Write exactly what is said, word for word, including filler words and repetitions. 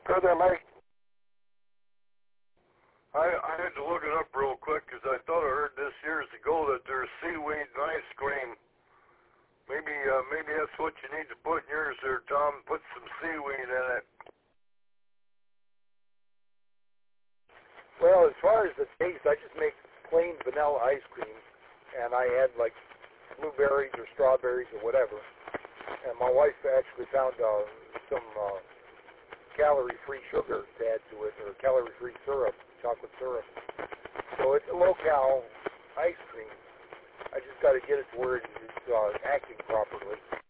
Good there, Mike. I, I had to look it up real quick because I thought I heard this years ago that there's seaweed in ice cream. Maybe uh, maybe that's what you need to put in yours there, Tom. Put some seaweed in it. Well, as far as the taste, I just make plain vanilla ice cream, and I add like blueberries or strawberries or whatever. And my wife actually found uh, some uh, calorie-free sugar to add to it, or calorie-free syrup, chocolate syrup. So it's a low-cal ice cream. I just got to get it to where it's uh, acting properly.